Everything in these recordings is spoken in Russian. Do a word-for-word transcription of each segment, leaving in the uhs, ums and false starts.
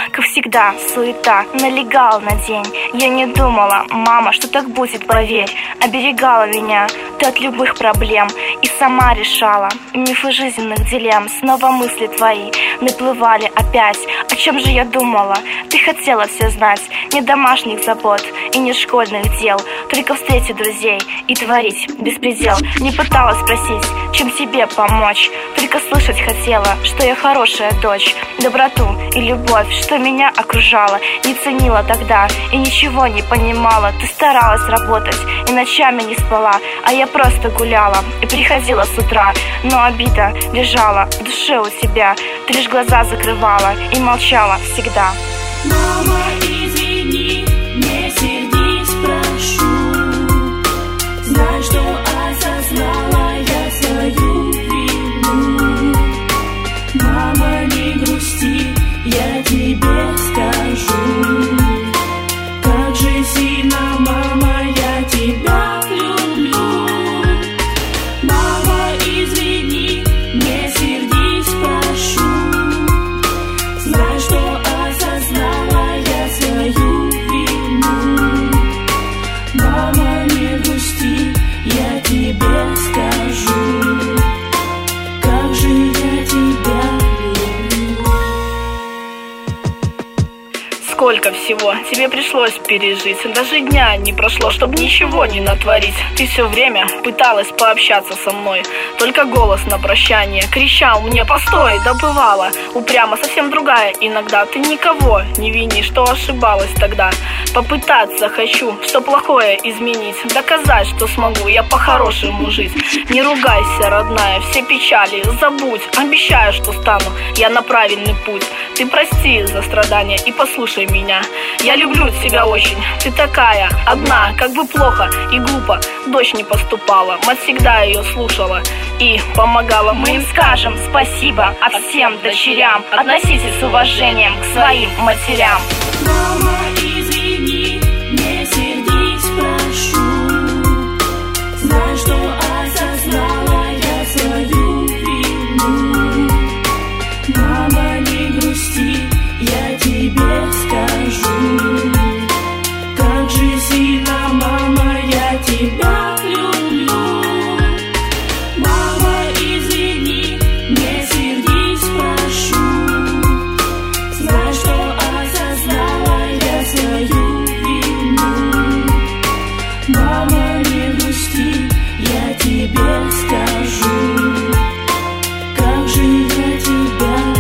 как всегда, суета налегала на день. Я не думала, мама, что так будет, поверь. Оберегала меня ты от любых проблем и сама решала мифы жизненных дилемм. Снова мысли твои наплывали опять. О чем же я думала? Ты хотела все знать. Не домашних забот и не школьных дел, только встретить друзей и творить беспредел. Не пыталась спросить, чем тебе помочь, только слышать хотела, что я хорошая дочь. Доброту и любовь, что меня окружала, не ценила тогда и ничего не понимала. Ты старалась работать и ночами не спала, а я просто гуляла и приходила с утра. Но обида лежала в душе у тебя. Ты лишь глаза закрывала и молчала всегда. Мама, извини, не сердись, прошу. Знай, что осознала я свою вину. Мама, не грусти, я тебе скажу, как же сильно, мама, я тебя люблю. Мама, извини, не сердись, прошу. Знай, что осознала я свою вину. Мама, не грусти, я тебе скажу, как же я тебя люблю. Сколько всего тебе пришлось пережить, даже дня не прошло, чтобы ничего не натворить. Ты все время пыталась пообщаться со мной, только голос на прощание кричал мне: постой, да бывало. Упрямо совсем другая иногда. Ты никого не вини, что ошибалась тогда. Попытаться хочу, что плохое изменить, доказать, что смогу я по-хорошему жить. Не ругайся, родная, все печали забудь. Обещаю, что стану я на правильный путь. Ты прости за страдания и послушай меня. Я люблю тебя очень, ты такая одна. Как бы плохо и глупо дочь не поступала, мать всегда ее слушала и помогала. Мы им скажем спасибо, а всем дочерям относитесь с уважением к своим матерям. Мама, извини, не сердись, прошу. Знай, что осознала я свою вину. Мама, не грусти, я тебе скажу, как же сильно, мама, я тебя люблю. Мама, извини, не сердись, прошу. Знай, что осознала я свою вину. Мама, не грусти, я тебе скажу, как же я тебя люблю.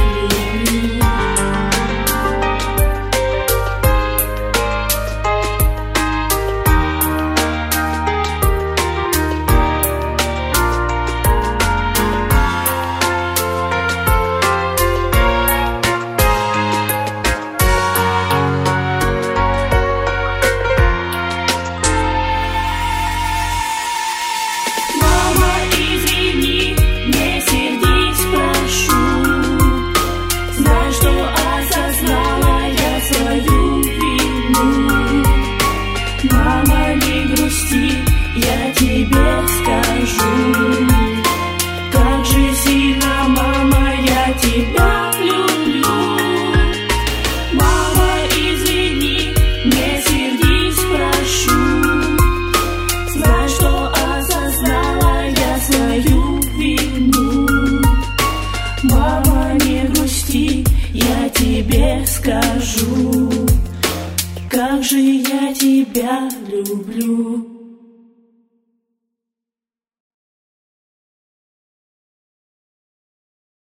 Мама, извини, не сердись, прошу. Знай, что осознала я свою вину. Мама, не грусти, я тебе скажу, как же сильно, мама, я тебя люблю. Мама, извини, не сердись, прошу. Знай, что осознала я свою вину. Мама, не грусти, я тебе скажу, как же я тебя люблю.